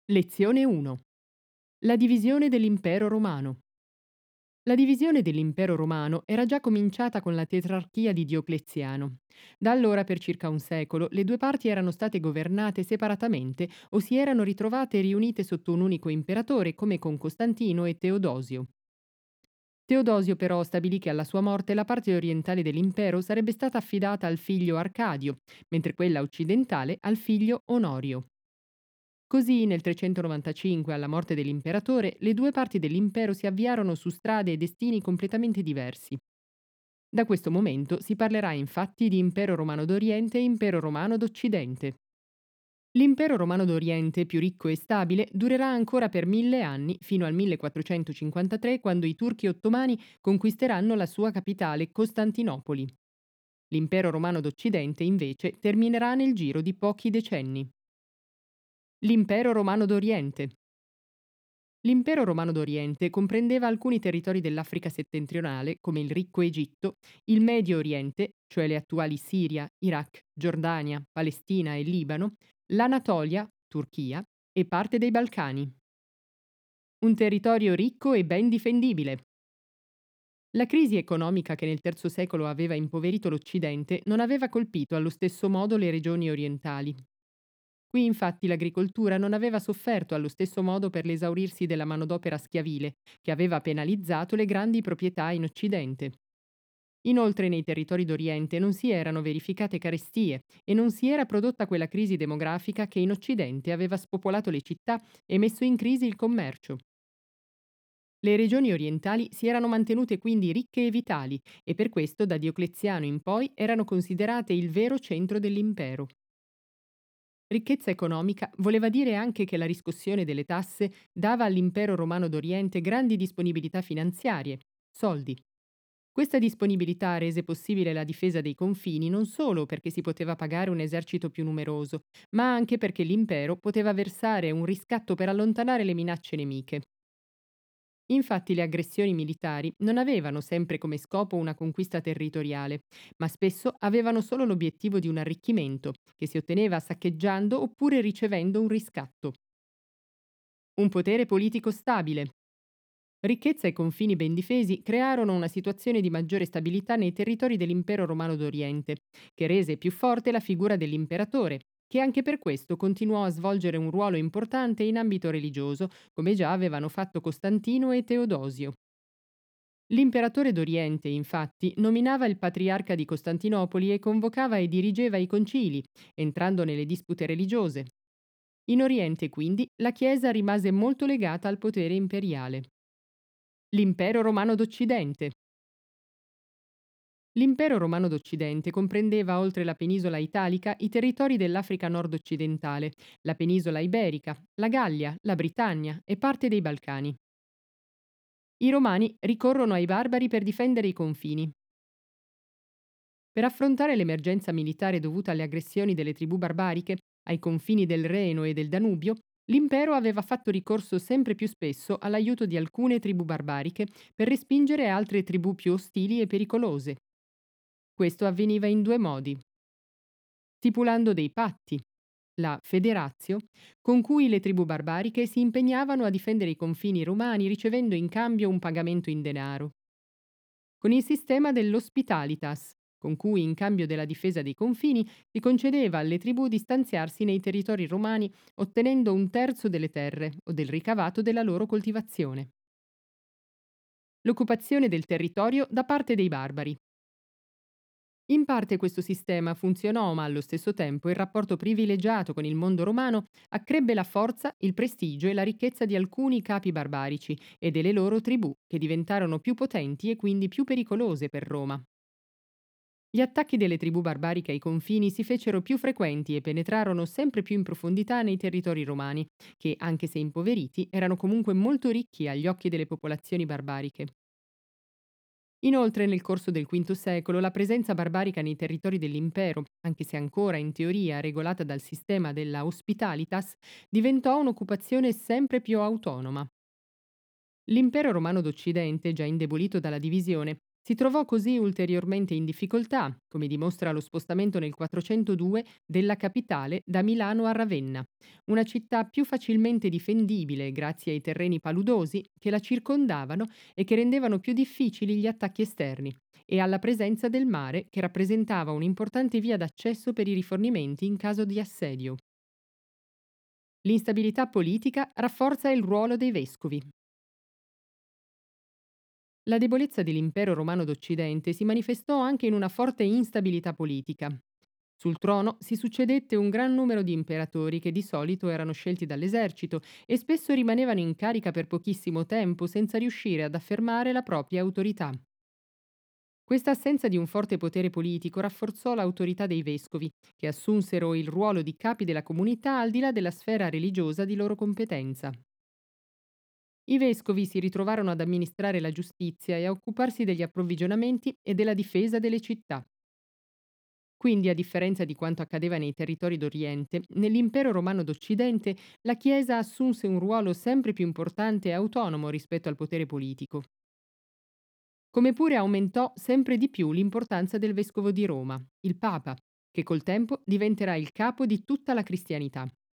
Lezione 1. La divisione dell'impero romano. La divisione dell'impero romano era già cominciata con la tetrarchia di Diocleziano. Da allora per circa un secolo le due parti erano state governate separatamente o si erano ritrovate riunite sotto un unico imperatore come con Costantino e Teodosio. Teodosio però stabilì che alla sua morte la parte orientale dell'impero sarebbe stata affidata al figlio Arcadio, mentre quella occidentale al figlio Onorio. Così nel 395, alla morte dell'imperatore, le due parti dell'impero si avviarono su strade e destini completamente diversi. Da questo momento si parlerà infatti di Impero Romano d'Oriente e Impero Romano d'Occidente. L'impero romano d'Oriente, più ricco e stabile, durerà ancora per 1000 anni, fino al 1453, quando i turchi ottomani conquisteranno la sua capitale, Costantinopoli. L'impero romano d'Occidente, invece, terminerà nel giro di pochi decenni. L'impero romano d'Oriente. L'impero romano d'Oriente comprendeva alcuni territori dell'Africa settentrionale, come il ricco Egitto, il Medio Oriente, cioè le attuali Siria, Iraq, Giordania, Palestina e Libano, l'Anatolia, Turchia, e parte dei Balcani. Un territorio ricco e ben difendibile. La crisi economica che nel III secolo aveva impoverito l'Occidente non aveva colpito allo stesso modo le regioni orientali. Qui infatti l'agricoltura non aveva sofferto allo stesso modo per l'esaurirsi della manodopera schiavile, che aveva penalizzato le grandi proprietà in Occidente. Inoltre nei territori d'Oriente non si erano verificate carestie e non si era prodotta quella crisi demografica che in Occidente aveva spopolato le città e messo in crisi il commercio. Le regioni orientali si erano mantenute quindi ricche e vitali e per questo da Diocleziano in poi erano considerate il vero centro dell'impero. Ricchezza economica voleva dire anche che la riscossione delle tasse dava all'impero romano d'Oriente grandi disponibilità finanziarie, soldi. Questa disponibilità rese possibile la difesa dei confini non solo perché si poteva pagare un esercito più numeroso, ma anche perché l'impero poteva versare un riscatto per allontanare le minacce nemiche. Infatti le aggressioni militari non avevano sempre come scopo una conquista territoriale, ma spesso avevano solo l'obiettivo di un arricchimento, che si otteneva saccheggiando oppure ricevendo un riscatto. Un potere politico stabile. Ricchezza e confini ben difesi crearono una situazione di maggiore stabilità nei territori dell'impero romano d'Oriente, che rese più forte la figura dell'imperatore, che anche per questo continuò a svolgere un ruolo importante in ambito religioso, come già avevano fatto Costantino e Teodosio. L'imperatore d'Oriente, infatti, nominava il patriarca di Costantinopoli e convocava e dirigeva i concili, entrando nelle dispute religiose. In Oriente, quindi, la Chiesa rimase molto legata al potere imperiale. L'impero romano d'Occidente. L'impero romano d'Occidente comprendeva, oltre la penisola italica, i territori dell'Africa nord-occidentale, la penisola iberica, la Gallia, la Britannia e parte dei Balcani. I romani ricorrono ai barbari per difendere i confini. Per affrontare l'emergenza militare dovuta alle aggressioni delle tribù barbariche ai confini del Reno e del Danubio, l'impero aveva fatto ricorso sempre più spesso all'aiuto di alcune tribù barbariche per respingere altre tribù più ostili e pericolose. Questo avveniva in due modi: stipulando dei patti, la federatio, con cui le tribù barbariche si impegnavano a difendere i confini romani ricevendo in cambio un pagamento in denaro, con il sistema dell'hospitalitas, con cui in cambio della difesa dei confini si concedeva alle tribù di stanziarsi nei territori romani ottenendo un terzo delle terre o del ricavato della loro coltivazione. L'occupazione del territorio da parte dei barbari. In parte questo sistema funzionò, ma allo stesso tempo il rapporto privilegiato con il mondo romano accrebbe la forza, il prestigio e la ricchezza di alcuni capi barbarici e delle loro tribù, che diventarono più potenti e quindi più pericolose per Roma. Gli attacchi delle tribù barbariche ai confini si fecero più frequenti e penetrarono sempre più in profondità nei territori romani, che, anche se impoveriti, erano comunque molto ricchi agli occhi delle popolazioni barbariche. Inoltre, nel corso del V secolo, la presenza barbarica nei territori dell'impero, anche se ancora in teoria regolata dal sistema della hospitalitas, diventò un'occupazione sempre più autonoma. L'impero romano d'Occidente, già indebolito dalla divisione, Si trovò così ulteriormente in difficoltà, come dimostra lo spostamento nel 402 della capitale da Milano a Ravenna, una città più facilmente difendibile grazie ai terreni paludosi che la circondavano e che rendevano più difficili gli attacchi esterni, e alla presenza del mare che rappresentava un'importante via d'accesso per i rifornimenti in caso di assedio. L'instabilità politica rafforza il ruolo dei vescovi. La debolezza dell'impero romano d'Occidente si manifestò anche in una forte instabilità politica. Sul trono si succedette un gran numero di imperatori che di solito erano scelti dall'esercito e spesso rimanevano in carica per pochissimo tempo senza riuscire ad affermare la propria autorità. Questa assenza di un forte potere politico rafforzò l'autorità dei vescovi, che assunsero il ruolo di capi della comunità al di là della sfera religiosa di loro competenza. I vescovi si ritrovarono ad amministrare la giustizia e a occuparsi degli approvvigionamenti e della difesa delle città. Quindi, a differenza di quanto accadeva nei territori d'Oriente, nell'impero romano d'Occidente la Chiesa assunse un ruolo sempre più importante e autonomo rispetto al potere politico. Come pure aumentò sempre di più l'importanza del vescovo di Roma, il Papa, che col tempo diventerà il capo di tutta la cristianità.